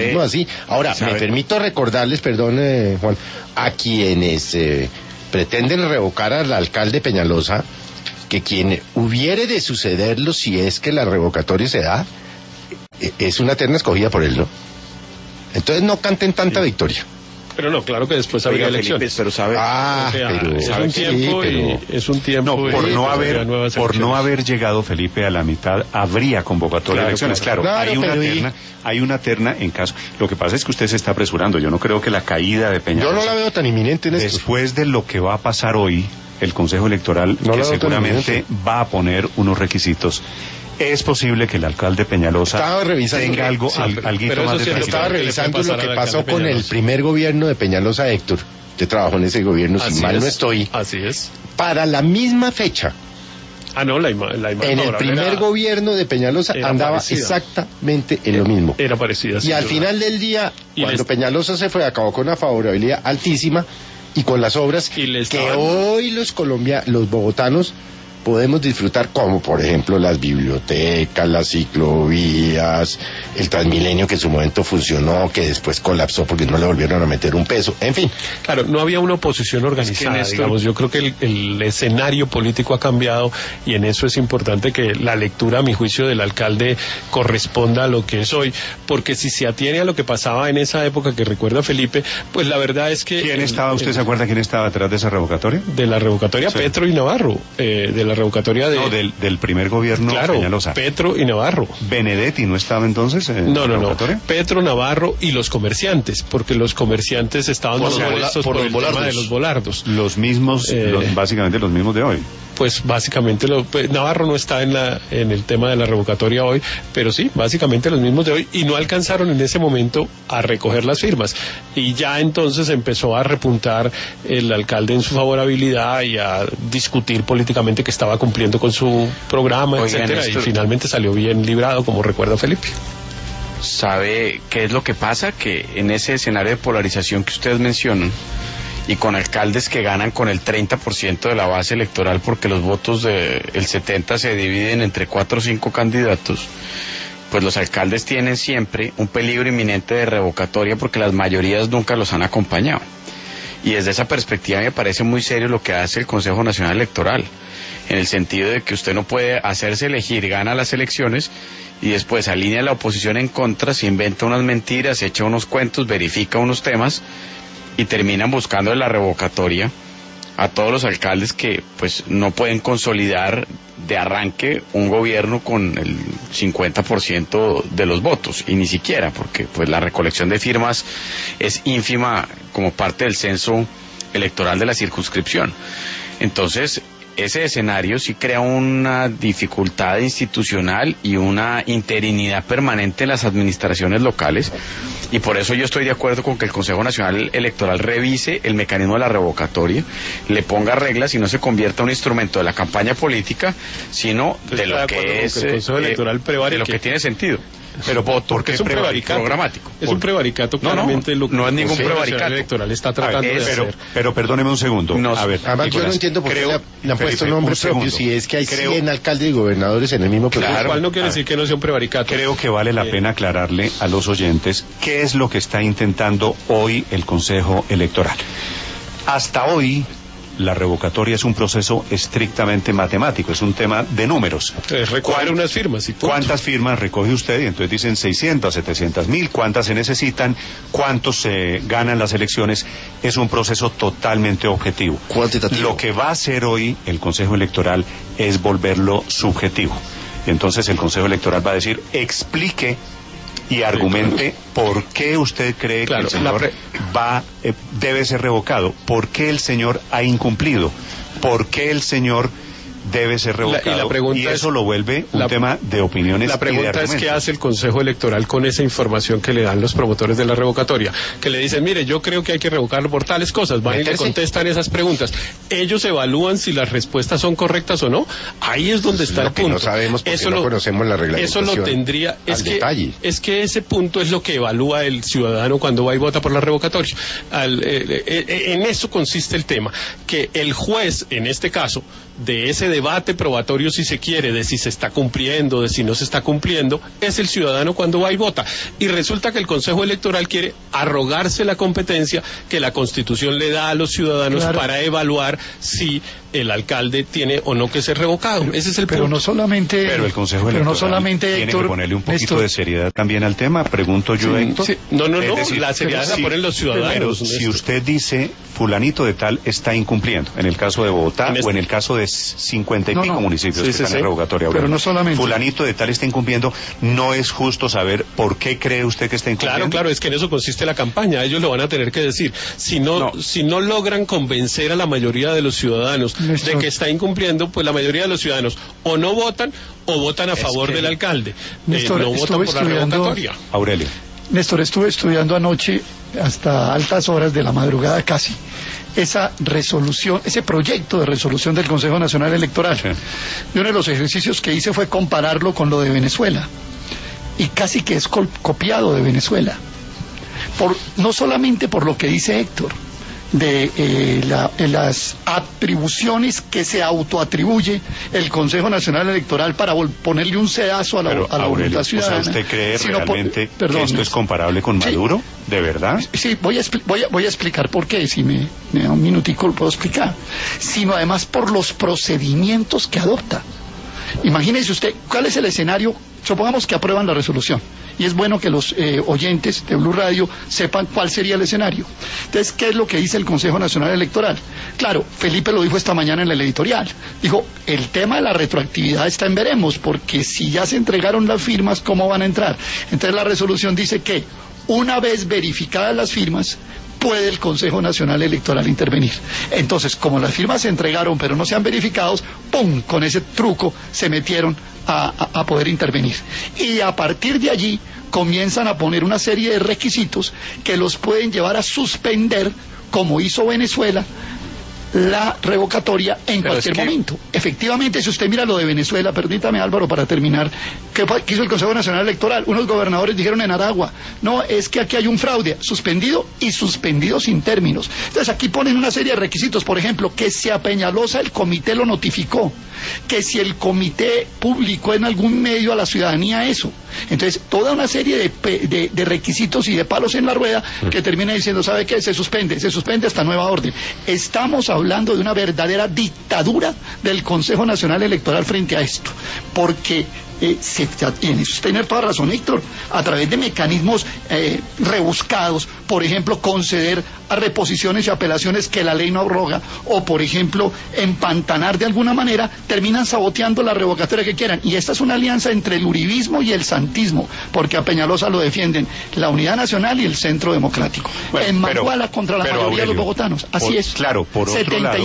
dejémoslo así. Ahora, me permito recordarles, perdón, Juan, a quienes pretenden revocar al alcalde Peñalosa, que quien hubiere de sucederlo, si es que la revocatoria se da, es una terna escogida por él, ¿no? Entonces no canten tanta victoria. Pero no, claro que después habría elecciones. Pero sabe, es un tiempo. No, por no haber llegado Felipe a la mitad, habría convocatoria de elecciones. Claro, hay una terna en caso. Lo que pasa es que usted se está apresurando. Yo no creo que la caída de Peñalosa, yo no la veo tan inminente en esto. Después de lo que va a pasar hoy, el Consejo Electoral, que seguramente va a poner unos requisitos. Es posible que el alcalde Peñalosa tenga algo más de estaba revisando lo que pasó con el primer gobierno de Peñalosa, Héctor. Usted trabajó en ese gobierno, si mal no estoy. Así es. Para la misma fecha. La en el primer gobierno de Peñalosa andaba parecida. Exactamente en lo mismo. Era parecida. Y al final del día, cuando Peñalosa se fue, acabó con una favorabilidad altísima y con las obras que hoy los bogotanos podemos disfrutar, como por ejemplo las bibliotecas, las ciclovías, el Transmilenio que en su momento funcionó, que después colapsó porque no le volvieron a meter un peso, en fin. Claro, no había una oposición organizada, digamos. Yo creo que el escenario político ha cambiado y en eso es importante que la lectura, a mi juicio, del alcalde corresponda a lo que es hoy, porque si se atiene a lo que pasaba en esa época que recuerda Felipe, pues la verdad es que... ¿Usted se acuerda quién estaba detrás de esa revocatoria? De la revocatoria, sí. Petro y Navarro, de la revocatoria de... No, del primer gobierno Peñalosa. Petro y Navarro. ¿Benedetti no estaba entonces en la revocatoria? No. Petro, Navarro y los comerciantes, porque los comerciantes estaban molestos por el tema de los volardos. Los mismos, básicamente los mismos de hoy. Pues básicamente Navarro no está en el tema de la revocatoria hoy, pero sí, básicamente los mismos de hoy, y no alcanzaron en ese momento a recoger las firmas, y ya entonces empezó a repuntar el alcalde en su favorabilidad y a discutir políticamente que estaba cumpliendo con su programa, etcétera, y finalmente salió bien librado, como recuerda Felipe. ¿Sabe qué es lo que pasa? Que en ese escenario de polarización que ustedes mencionan, y con alcaldes que ganan con el 30% de la base electoral, porque los votos del 70% se dividen entre 4 o 5 candidatos, pues los alcaldes tienen siempre un peligro inminente de revocatoria porque las mayorías nunca los han acompañado. Y desde esa perspectiva me parece muy serio lo que hace el Consejo Nacional Electoral, en el sentido de que usted no puede hacerse elegir, gana las elecciones y después alinea a la oposición en contra, se inventa unas mentiras, echa unos cuentos, verifica unos temas y terminan buscando en la revocatoria a todos los alcaldes que pues no pueden consolidar de arranque un gobierno con el 50% de los votos, y ni siquiera, porque pues la recolección de firmas es ínfima como parte del censo electoral de la circunscripción. Entonces, ese escenario sí crea una dificultad institucional y una interinidad permanente en las administraciones locales, y por eso yo estoy de acuerdo con que el Consejo Nacional Electoral revise el mecanismo de la revocatoria, le ponga reglas y no se convierta en un instrumento de la campaña política, sino de lo que es el Consejo Electoral de lo que tiene sentido. Pero porque es un prevaricato programático. Es un prevaricato, claramente. No es ningún prevaricato electoral está tratando de hacer. Pero perdóneme un segundo. Además, yo no entiendo por qué le han puesto nombre propio si es que hay 100 alcaldes y gobernadores en el mismo proceso. Claro, ¿cuál no quiere decir que no sea un prevaricato? Creo que vale la pena aclararle a los oyentes qué es lo que está intentando hoy el Consejo Electoral. Hasta hoy, la revocatoria es un proceso estrictamente matemático, es un tema de números. Recoger unas firmas. ¿Cuántas firmas recoge usted? Y entonces dicen 600, 700,000, ¿cuántas se necesitan? ¿Cuántos se ganan las elecciones? Es un proceso totalmente objetivo. Cuantitativo. Lo que va a hacer hoy el Consejo Electoral es volverlo subjetivo. Entonces el Consejo Electoral va a decir, explique y argumente por qué usted cree que el señor debe ser revocado, por qué el señor ha incumplido, por qué el señor debe ser revocado, y eso lo vuelve un tema de opiniones. La pregunta es qué hace el Consejo Electoral con esa información que le dan los promotores de la revocatoria, que le dicen, mire, yo creo que hay que revocarlo por tales cosas, van y le contestan esas preguntas, ellos evalúan si las respuestas son correctas o no. Ahí es donde está el punto. No sabemos porque no conocemos la reglamentación. Eso lo tendría, es que ese punto es lo que evalúa el ciudadano cuando va y vota por la revocatoria. En eso consiste el tema, que el juez, en este caso, de ese debate probatorio, si se quiere, de si se está cumpliendo, de si no se está cumpliendo, es el ciudadano cuando va y vota. Y resulta que el Consejo Electoral quiere arrogarse la competencia que la Constitución le da a los ciudadanos para evaluar si el alcalde tiene o no que ser revocado. Ese es el punto. Pero el Consejo Electoral tiene que ponerle un poquito de seriedad también al tema, pregunto yo, Héctor. Sí. No, la seriedad la ponen los ciudadanos. Si usted dice, fulanito de tal está incumpliendo, en el caso de Bogotá o en el caso de 50 y pico municipios que están en revocatoria, pero no solamente. Fulanito de tal está incumpliendo, ¿no es justo saber por qué cree usted que está incumpliendo? Claro, es que en eso consiste la campaña, ellos lo van a tener que decir. Si no logran convencer a la mayoría de los ciudadanos de que está incumpliendo, pues la mayoría de los ciudadanos o no votan o votan a favor del alcalde. Néstor, no votan por la revocatoria. Aurelio. Néstor, estuve estudiando anoche hasta altas horas de la madrugada casi esa resolución, ese proyecto de resolución del Consejo Nacional Electoral. Sí. Y uno de los ejercicios que hice fue compararlo con lo de Venezuela. Y casi que es copiado de Venezuela. No solamente por lo que dice Héctor, de las atribuciones que se autoatribuye el Consejo Nacional Electoral para ponerle un sedazo a la voluntad ciudadana. O sea, ¿usted cree realmente que esto es comparable con Maduro? Sí. ¿De verdad? Sí, voy a explicar por qué, si me da un minutico lo puedo explicar. Sino además por los procedimientos que adopta. Imagínese usted, ¿cuál es el escenario? Supongamos que aprueban la resolución. Y es bueno que los oyentes de Blue Radio sepan cuál sería el escenario. Entonces, ¿qué es lo que dice el Consejo Nacional Electoral? Claro, Felipe lo dijo esta mañana en el editorial. Dijo, el tema de la retroactividad está en veremos, porque si ya se entregaron las firmas, ¿cómo van a entrar? Entonces la resolución dice que, una vez verificadas las firmas, puede el Consejo Nacional Electoral intervenir. Entonces, como las firmas se entregaron pero no se han verificado, ¡pum!, con ese truco se metieron a poder intervenir. Y a partir de allí comienzan a poner una serie de requisitos que los pueden llevar a suspender, como hizo Venezuela, la revocatoria en cualquier momento. Efectivamente, si usted mira lo de Venezuela, permítame, Álvaro, para terminar, ¿qué hizo el Consejo Nacional Electoral? Unos gobernadores dijeron en Aragua, no, es que aquí hay un fraude, suspendido y suspendido sin términos. Entonces aquí ponen una serie de requisitos, por ejemplo, que si a Peñalosa el comité lo notificó, que si el comité publicó en algún medio a la ciudadanía eso. Entonces, toda una serie de requisitos y de palos en la rueda que termina diciendo, ¿sabe qué? Se suspende hasta nueva orden. Estamos hablando de una verdadera dictadura del Consejo Nacional Electoral frente a esto, porque tiene tener toda razón, Héctor, a través de mecanismos rebuscados, por ejemplo, conceder a reposiciones y apelaciones que la ley no abroga, o por ejemplo, empantanar de alguna manera, terminan saboteando la revocatoria que quieran. Y esta es una alianza entre el uribismo y el santismo, porque a Peñalosa lo defienden la Unidad Nacional y el Centro Democrático. En Manguala contra la mayoría Aurelio, de los bogotanos. Así es. Claro, por otro lado,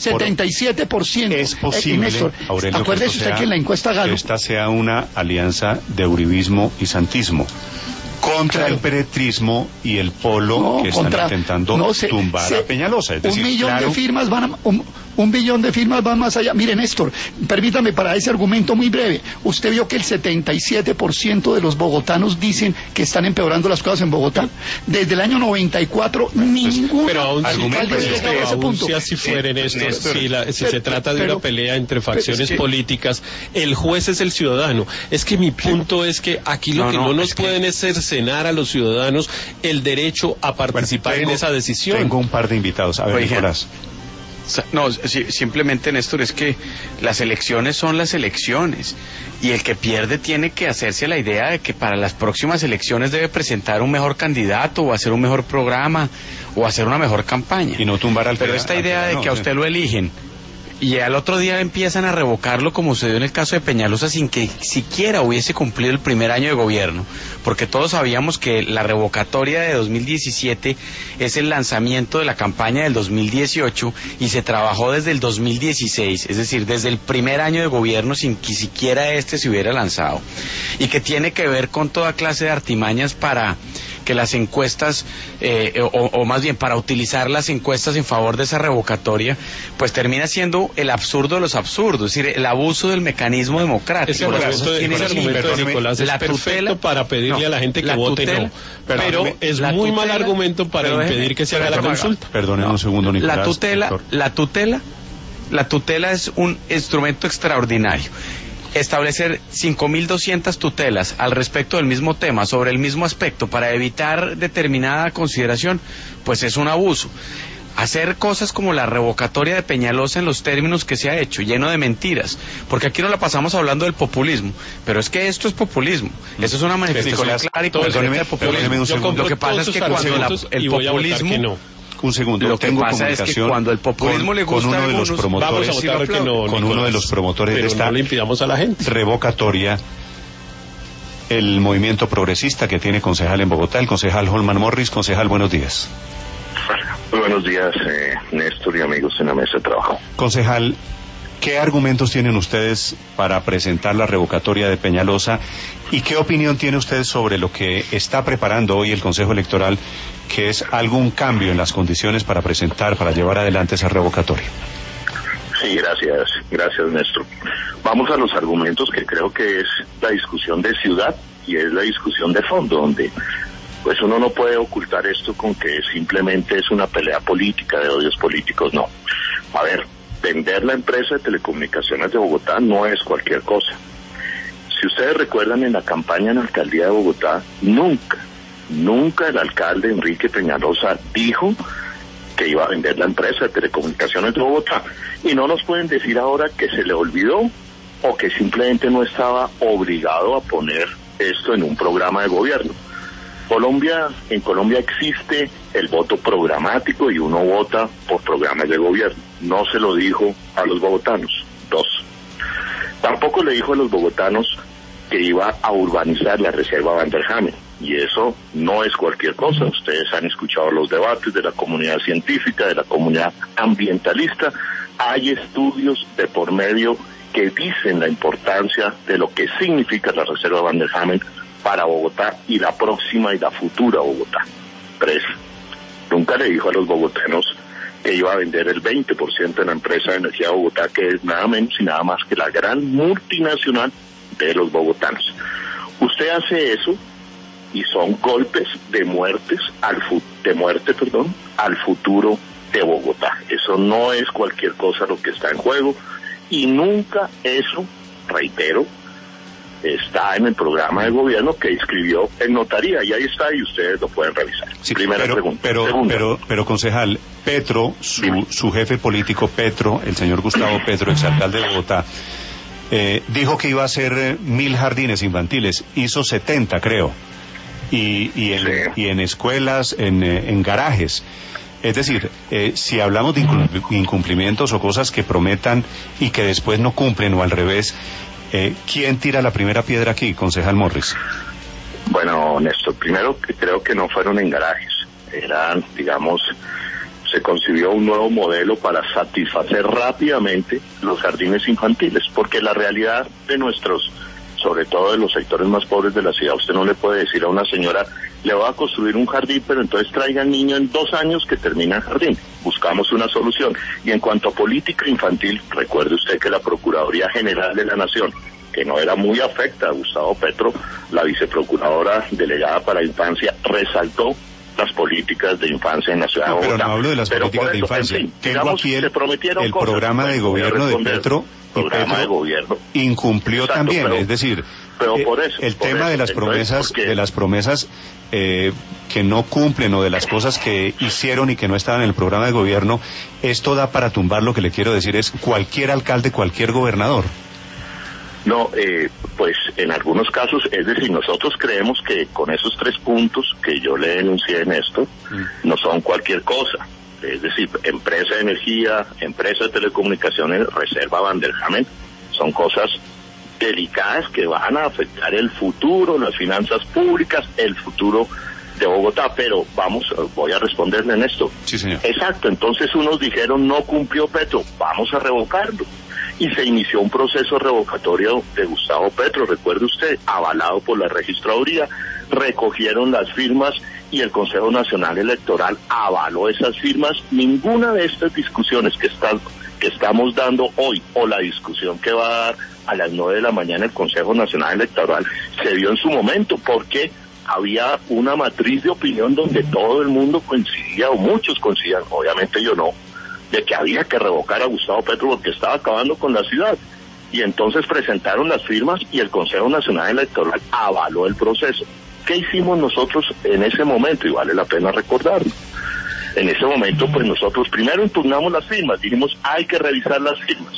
77%. Es posible, Néstor, Aurelio, acuérdese usted que en la encuesta Galo, esta sea una alianza de uribismo y santismo contra el peretrismo y el polo que están intentando tumbar a Peñalosa. Es decir, 1 millón de firmas van a... 1 billón de firmas van más allá. Mire, Néstor, permítame para ese argumento muy breve. Usted vio que el 77% de los bogotanos dicen que están empeorando las cosas en Bogotá. Desde el año 94, ningún alcalde llega a ese punto. Si así fuera, Néstor, si se trata de una pelea entre facciones políticas, el juez es el ciudadano. Es que mi punto es que aquí lo que no nos pueden es cercenar a los ciudadanos el derecho a participar en esa decisión. Tengo un par de invitados. A ver, Nicolás. No, simplemente, Néstor, es que las elecciones son las elecciones y el que pierde tiene que hacerse la idea de que para las próximas elecciones debe presentar un mejor candidato o hacer un mejor programa o hacer una mejor campaña. Y no tumbar al Pero esta idea de que a usted lo eligen y al otro día empiezan a revocarlo, como sucedió en el caso de Peñalosa, sin que siquiera hubiese cumplido el primer año de gobierno, porque todos sabíamos que la revocatoria de 2017 es el lanzamiento de la campaña del 2018 y se trabajó desde el 2016, es decir, desde el primer año de gobierno sin que siquiera se hubiera lanzado, y que tiene que ver con toda clase de artimañas para que las encuestas, o más bien para utilizar las encuestas en favor de esa revocatoria, pues termina siendo el absurdo de los absurdos, es decir, el abuso del mecanismo democrático. Ese argumento de Nicolás es perfecto para pedirle a la gente que vote no, pero es muy mal argumento para impedir que se haga la consulta. Perdóneme un segundo, Nicolás. La tutela la tutela es un instrumento extraordinario. Establecer 5.200 tutelas al respecto del mismo tema, sobre el mismo aspecto, para evitar determinada consideración, pues es un abuso. Hacer cosas como la revocatoria de Peñalosa en los términos que se ha hecho, lleno de mentiras, porque aquí no la pasamos hablando del populismo, pero es que esto es populismo, eso es una manifestación clara y concreta de populismo. Lo que pasa es que cuando el populismo... Un segundo, lo que pasa es que cuando el populismo le gusta con uno de los promotores, vamos a votar que no, con uno de los promotores de esta no le impidamos a la gente. Revocatoria, el movimiento progresista que tiene concejal en Bogotá, el concejal Holman Morris. Concejal, buenos días. Muy buenos días, Néstor y amigos en la mesa de trabajo. Concejal, ¿qué argumentos tienen ustedes para presentar la revocatoria de Peñalosa y qué opinión tiene usted sobre lo que está preparando hoy el Consejo Electoral, que es algún cambio en las condiciones para presentar, para llevar adelante esa revocatoria? Sí, gracias Néstor. Vamos a los argumentos, que creo que es la discusión de ciudad y es la discusión de fondo, donde pues uno no puede ocultar esto con que simplemente es una pelea política, de odios políticos, no. A ver, vender la empresa de telecomunicaciones de Bogotá no es cualquier cosa. Si ustedes recuerdan, en la campaña en la alcaldía de Bogotá, nunca el alcalde Enrique Peñalosa dijo que iba a vender la empresa de telecomunicaciones de Bogotá. Y no nos pueden decir ahora que se le olvidó o que simplemente no estaba obligado a poner esto en un programa de gobierno. En Colombia existe el voto programático y uno vota por programas de gobierno. No se lo dijo a los bogotanos. 2. Tampoco le dijo a los bogotanos que iba a urbanizar la reserva Van der Hamen. Y eso no es cualquier cosa. Ustedes han escuchado los debates de la comunidad científica, de la comunidad ambientalista. Hay estudios de por medio que dicen la importancia de lo que significa la reserva Van der Hamen para Bogotá y la próxima y la futura Bogotá. 3. Nunca le dijo a los bogotanos que iba a vender el 20% de la empresa de energía de Bogotá, que es nada menos y nada más que la gran multinacional de los bogotanos. Usted hace eso y son golpes de muerte al futuro de Bogotá. Eso no es cualquier cosa lo que está en juego, y nunca eso, reitero, está en el programa de gobierno que inscribió en notaría, y ahí está, y ustedes lo pueden revisar. Sí, primera pregunta. Pero concejal, Petro, su jefe político, Petro, el señor Gustavo Petro, exalcalde de Bogotá, dijo que iba a hacer 1.000 jardines infantiles, hizo 70, creo, y en escuelas, en garajes. Es decir, si hablamos de incumplimientos o cosas que prometan y que después no cumplen, o al revés, ¿quién tira la primera piedra aquí, concejal Morris? Bueno, Néstor, primero que creo que no fueron en garajes, eran, se concibió un nuevo modelo para satisfacer rápidamente los jardines infantiles, porque la realidad de sobre todo de los sectores más pobres de la ciudad, usted no le puede decir a una señora, le voy a construir un jardín, pero entonces traiga al niño en 2 años que termina el jardín. Buscamos una solución. Y en cuanto a política infantil, recuerde usted que la Procuraduría General de la Nación, que no era muy afecta a Gustavo Petro, la viceprocuradora delegada para infancia, resaltó las políticas de infancia en la ciudad de Bogotá. Pero no hablo de las políticas de infancia. Tengo aquí el programa de gobierno de Petro, y Petro incumplió también, es decir, el tema de las promesas que no cumplen, o de las cosas que hicieron y que no estaban en el programa de gobierno, esto da para tumbar. Lo que le quiero decir es cualquier alcalde, cualquier gobernador. No, pues en algunos casos, es decir, nosotros creemos que con esos 3 puntos que yo le denuncié en esto, no son cualquier cosa. Es decir, empresa de energía, empresa de telecomunicaciones, reserva Van der Hamen, son cosas delicadas que van a afectar el futuro, las finanzas públicas, el futuro de Bogotá. Pero voy a responderle en esto. Sí, señor. Exacto, entonces unos dijeron no cumplió Petro, vamos a revocarlo. Y se inició un proceso revocatorio de Gustavo Petro, recuerde usted, avalado por la registraduría, recogieron las firmas y el Consejo Nacional Electoral avaló esas firmas. Ninguna de estas discusiones que estamos dando hoy, o la discusión que va a dar a las 9 de la mañana el Consejo Nacional Electoral, se dio en su momento, porque había una matriz de opinión donde todo el mundo coincidía, o muchos coincidían, obviamente yo no, de que había que revocar a Gustavo Petro porque estaba acabando con la ciudad. Y entonces presentaron las firmas y el Consejo Nacional Electoral avaló el proceso. ¿Qué hicimos nosotros en ese momento? Y vale la pena recordarlo. En ese momento, pues nosotros primero impugnamos las firmas, dijimos, hay que revisar las firmas.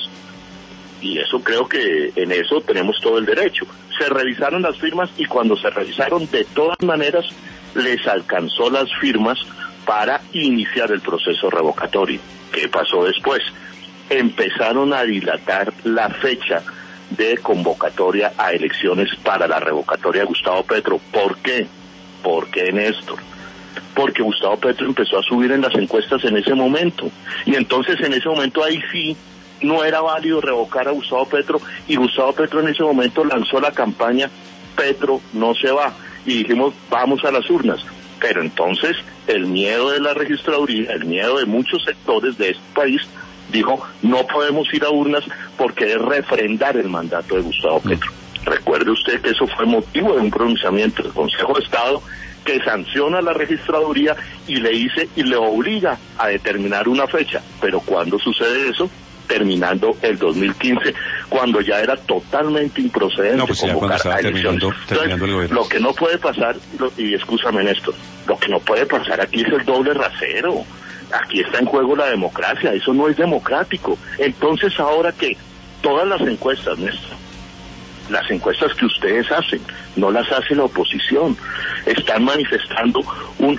Y eso creo que en eso tenemos todo el derecho. Se revisaron las firmas y cuando se revisaron, de todas maneras, les alcanzó las firmas para iniciar el proceso revocatorio. ¿Qué pasó después? Empezaron a dilatar la fecha de convocatoria a elecciones para la revocatoria de Gustavo Petro. ¿Por qué? ¿Por qué, Néstor? Porque Gustavo Petro empezó a subir en las encuestas en ese momento. Y entonces en ese momento ahí sí no era válido revocar a Gustavo Petro, y Gustavo Petro en ese momento lanzó la campaña Petro no se va, y dijimos vamos a las urnas. Pero entonces el miedo de la registraduría, el miedo de muchos sectores de este país, dijo no podemos ir a urnas porque es refrendar el mandato de Gustavo Petro. Recuerde usted que eso fue motivo de un pronunciamiento del Consejo de Estado que sanciona a la registraduría y le obliga a determinar una fecha. Pero ¿cuándo sucede eso? Terminando el 2015, cuando ya era totalmente improcedente convocar a elecciones. Entonces, lo que no puede pasar, y escúchame Néstor, lo que no puede pasar aquí es el doble rasero. Aquí está en juego la democracia, eso no es democrático. Entonces ahora que todas las encuestas, Néstor, las encuestas que ustedes hacen, no las hace la oposición, están manifestando un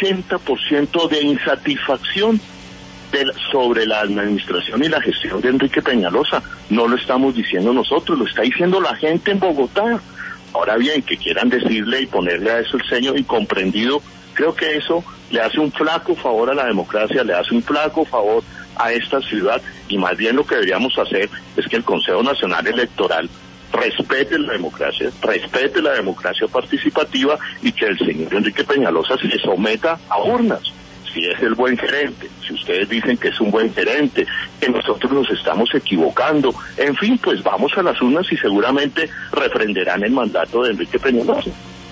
80% de insatisfacción sobre la administración y la gestión de Enrique Peñalosa. No lo estamos diciendo nosotros, lo está diciendo la gente en Bogotá. Ahora bien, que quieran decirle y ponerle a eso el ceño incomprendido, creo que eso le hace un flaco favor a la democracia, le hace un flaco favor a esta ciudad, y más bien lo que deberíamos hacer es que el Consejo Nacional Electoral respete la democracia participativa, y que el señor Enrique Peñalosa se someta a urnas. Si es el buen gerente, si ustedes dicen que es un buen gerente, que nosotros nos estamos equivocando, en fin, pues vamos a las urnas y seguramente refrendarán el mandato de Enrique Peñalosa.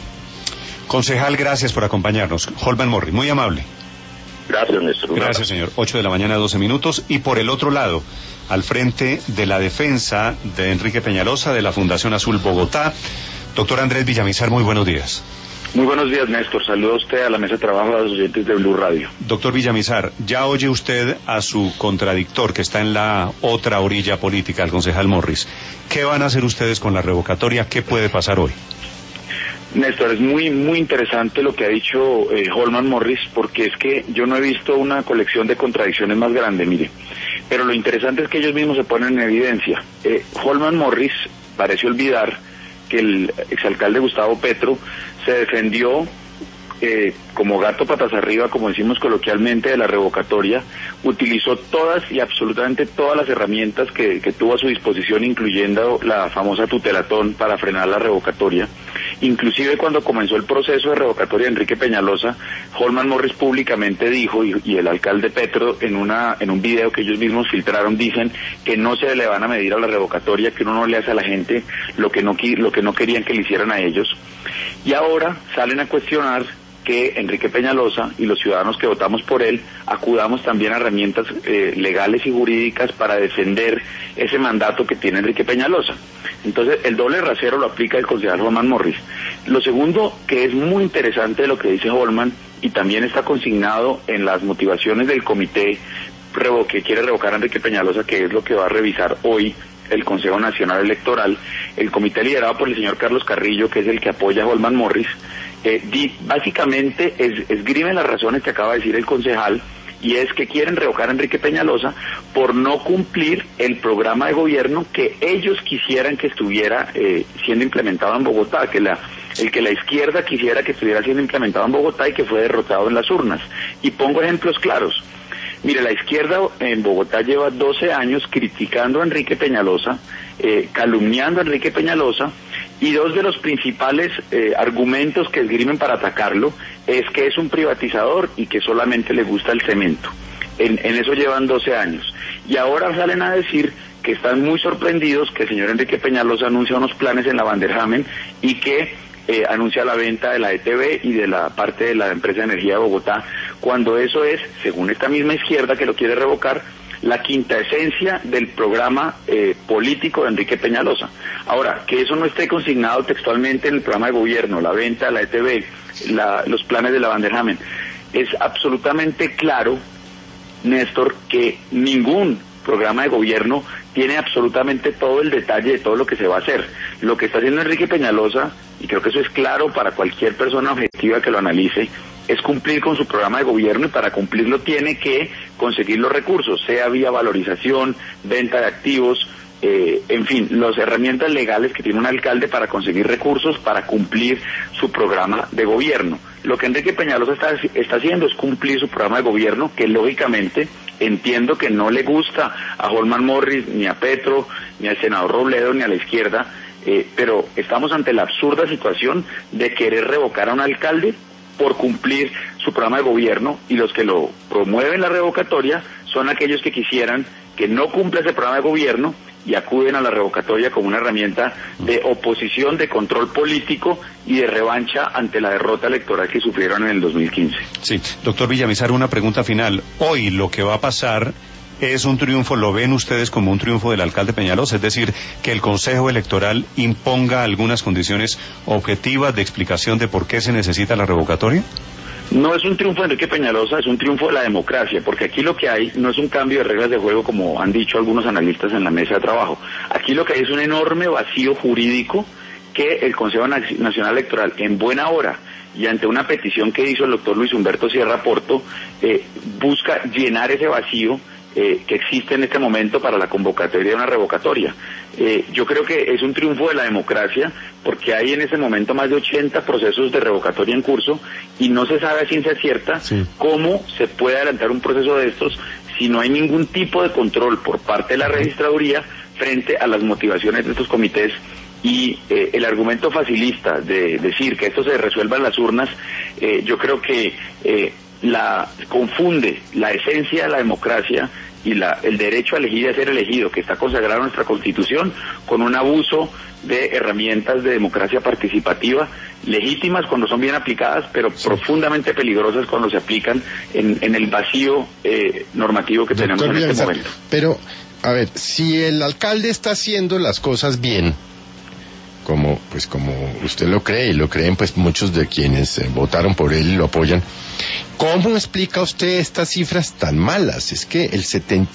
Concejal, gracias por acompañarnos. Holman Morris, muy amable. Gracias, Néstor. Gracias, señor. 8 de la mañana, 12 minutos. Y por el otro lado, al frente de la defensa de Enrique Peñalosa, de la Fundación Azul Bogotá, doctor Andrés Villamizar, muy buenos días. Muy buenos días, Néstor. Saludo a usted, a la mesa de trabajo, a los oyentes de Blue Radio. Doctor Villamizar, ya oye usted a su contradictor, que está en la otra orilla política, el concejal Morris. ¿Qué van a hacer ustedes con la revocatoria? ¿Qué puede pasar hoy? Néstor, es muy interesante lo que ha dicho Holman Morris, porque es que yo no he visto una colección de contradicciones más grande, mire. Pero lo interesante es que ellos mismos se ponen en evidencia. Holman Morris parece olvidar que el exalcalde Gustavo Petro se defendió como gato patas arriba, como decimos coloquialmente, de la revocatoria. Utilizó todas y absolutamente todas las herramientas que tuvo a su disposición, incluyendo la famosa tutelatón para frenar la revocatoria. Inclusive cuando comenzó el proceso de revocatoria de Enrique Peñalosa, Holman Morris públicamente dijo, y el alcalde Petro en un video que ellos mismos filtraron, dicen que no se le van a medir a la revocatoria, que uno no le hace a la gente lo que no querían que le hicieran a ellos. Y ahora salen a cuestionar que Enrique Peñalosa y los ciudadanos que votamos por él acudamos también a herramientas legales y jurídicas para defender ese mandato que tiene Enrique Peñalosa. Entonces el doble rasero lo aplica el concejal Holman Morris. Lo segundo que es muy interesante de lo que dice Holman, y también está consignado en las motivaciones del comité que quiere revocar a Enrique Peñalosa, que es lo que va a revisar hoy el Consejo Nacional Electoral, el comité liderado por el señor Carlos Carrillo, que es el que apoya a Holman Morris, básicamente esgrimen las razones que acaba de decir el concejal, y es que quieren revocar a Enrique Peñalosa por no cumplir el programa de gobierno que ellos quisieran que estuviera siendo implementado en Bogotá, que la izquierda quisiera que estuviera siendo implementado en Bogotá y que fue derrotado en las urnas. Y pongo ejemplos claros. Mire, la izquierda en Bogotá lleva 12 años criticando a Enrique Peñalosa, calumniando a Enrique Peñalosa, y dos de los principales argumentos que esgrimen para atacarlo es que es un privatizador y que solamente le gusta el cemento. En eso llevan 12 años. Y ahora salen a decir que están muy sorprendidos que el señor Enrique Peñalosa anuncia unos planes en la Vanderhamen y que anuncia la venta de la ETB y de la parte de la empresa de energía de Bogotá, cuando eso es, según esta misma izquierda que lo quiere revocar, la quinta esencia del programa político de Enrique Peñalosa. Ahora, que eso no esté consignado textualmente en el programa de gobierno, la venta de la ETB, los planes de la Van der Hamen, es absolutamente claro, Néstor, que ningún programa de gobierno tiene absolutamente todo el detalle de todo lo que se va a hacer. Lo que está haciendo Enrique Peñalosa, y creo que eso es claro para cualquier persona objetiva que lo analice, es cumplir con su programa de gobierno, y para cumplirlo tiene que conseguir los recursos, sea vía valorización, venta de activos, en fin, las herramientas legales que tiene un alcalde para conseguir recursos para cumplir su programa de gobierno. Lo que Enrique Peñalosa está haciendo es cumplir su programa de gobierno, que lógicamente entiendo que no le gusta a Holman Morris, ni a Petro, ni al senador Robledo, ni a la izquierda, pero estamos ante la absurda situación de querer revocar a un alcalde por cumplir su programa de gobierno, y los que lo promueven la revocatoria son aquellos que quisieran que no cumpla ese programa de gobierno y acuden a la revocatoria como una herramienta de oposición, de control político y de revancha ante la derrota electoral que sufrieron en el 2015. Sí, doctor Villamizar, una pregunta final. Hoy lo que va a pasar es un triunfo, ¿lo ven ustedes como un triunfo del alcalde Peñalosa? Es decir, que el Consejo Electoral imponga algunas condiciones objetivas de explicación de por qué se necesita la revocatoria. No es un triunfo de Enrique Peñalosa, es un triunfo de la democracia, porque aquí lo que hay no es un cambio de reglas de juego, como han dicho algunos analistas en la mesa de trabajo. Aquí lo que hay es un enorme vacío jurídico que el Consejo Nacional Electoral, en buena hora y ante una petición que hizo el doctor Luis Humberto Sierra Porto, busca llenar ese vacío que existe en este momento para la convocatoria de una revocatoria. Yo creo que es un triunfo de la democracia, porque hay en ese momento más de 80 procesos de revocatoria en curso y no se sabe a ciencia cierta cómo se puede adelantar un proceso de estos si no hay ningún tipo de control por parte de la registraduría frente a las motivaciones de estos comités. Y el argumento facilista de decir que esto se resuelva en las urnas, yo creo que confunde la esencia de la democracia y el derecho a elegir y a ser elegido, que está consagrado en nuestra Constitución, con un abuso de herramientas de democracia participativa, legítimas cuando son bien aplicadas, pero profundamente peligrosas cuando se aplican en el vacío normativo que tenemos en este momento. Pero, a ver, si el alcalde está haciendo las cosas bien, como usted lo cree y lo creen pues muchos de quienes votaron por él y lo apoyan, ¿cómo explica usted estas cifras tan malas? Es que el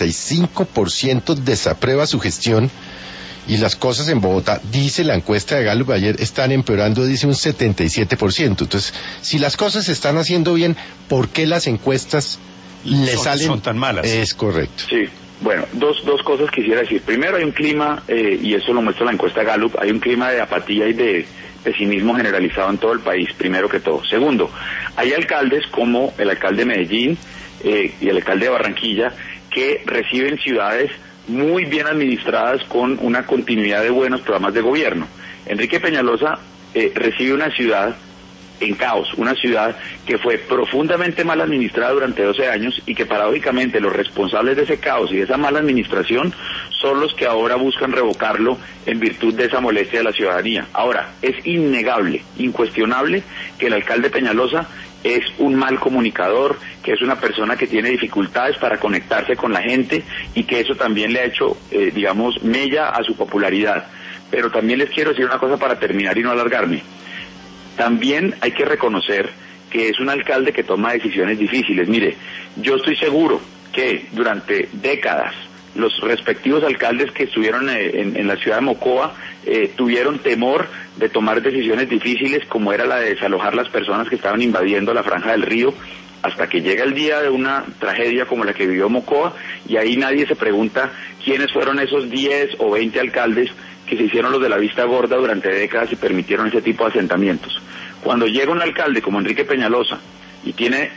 75% desaprueba su gestión y las cosas en Bogotá, dice la encuesta de Gallup ayer, están empeorando, dice un 77%. Entonces, si las cosas se están haciendo bien, ¿por qué las encuestas son tan malas? Es correcto. Sí. Bueno, dos cosas quisiera decir. Primero, hay un clima, y eso lo muestra la encuesta Gallup, hay un clima de apatía y de pesimismo generalizado en todo el país, primero que todo. Segundo, hay alcaldes como el alcalde de Medellín y el alcalde de Barranquilla que reciben ciudades muy bien administradas con una continuidad de buenos programas de gobierno. Enrique Peñalosa recibe una ciudad en caos, una ciudad que fue profundamente mal administrada durante 12 años y que paradójicamente los responsables de ese caos y de esa mala administración son los que ahora buscan revocarlo en virtud de esa molestia de la ciudadanía. Ahora, es innegable, incuestionable que el alcalde Peñalosa es un mal comunicador, que es una persona que tiene dificultades para conectarse con la gente y que eso también le ha hecho, mella a su popularidad. Pero también les quiero decir una cosa para terminar y no alargarme. También hay que reconocer que es un alcalde que toma decisiones difíciles. Mire, yo estoy seguro que durante décadas los respectivos alcaldes que estuvieron en la ciudad de Mocoa tuvieron temor de tomar decisiones difíciles, como era la de desalojar las personas que estaban invadiendo la franja del río, hasta que llega el día de una tragedia como la que vivió Mocoa, y ahí nadie se pregunta quiénes fueron esos 10 o 20 alcaldes que se hicieron los de la vista gorda durante décadas y permitieron ese tipo de asentamientos. Cuando llega un alcalde como Enrique Peñalosa y tiene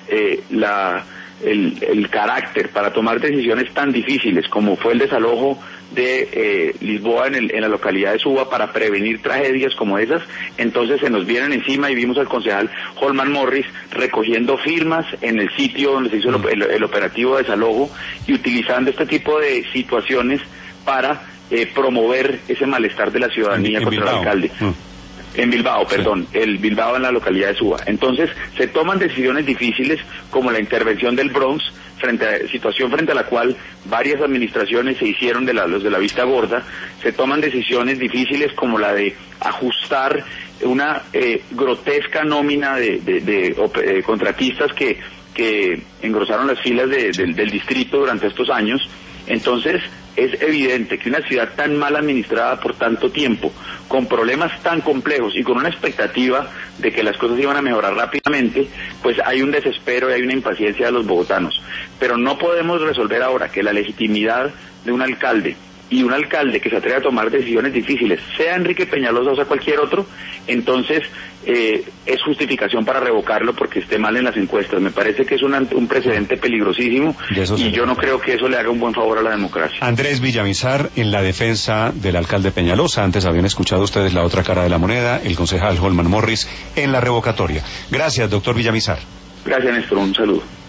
el carácter para tomar decisiones tan difíciles como fue el desalojo de Lisboa en la localidad de Suba para prevenir tragedias como esas, entonces se nos vienen encima, y vimos al concejal Holman Morris recogiendo firmas en el sitio donde se hizo el operativo de desalojo y utilizando este tipo de situaciones para promover ese malestar de la ciudadanía contra el alcalde. En Bilbao, perdón, el Bilbao en la localidad de Suba. Entonces, se toman decisiones difíciles como la intervención del Bronx, situación frente a la cual varias administraciones se hicieron los de la vista gorda. Se toman decisiones difíciles como la de ajustar una grotesca nómina de contratistas que engrosaron las filas del distrito durante estos años. Entonces, es evidente que una ciudad tan mal administrada por tanto tiempo, con problemas tan complejos y con una expectativa de que las cosas iban a mejorar rápidamente, pues hay un desespero y hay una impaciencia de los bogotanos. Pero no podemos resolver ahora que la legitimidad de un alcalde y un alcalde que se atreve a tomar decisiones difíciles, sea Enrique Peñalosa o sea cualquier otro, entonces es justificación para revocarlo porque esté mal en las encuestas. Me parece que es un precedente peligrosísimo y yo no creo que eso le haga un buen favor a la democracia. Andrés Villamizar, en la defensa del alcalde Peñalosa. Antes habían escuchado ustedes la otra cara de la moneda, el concejal Holman Morris, en la revocatoria. Gracias, doctor Villamizar. Gracias, Néstor. Un saludo.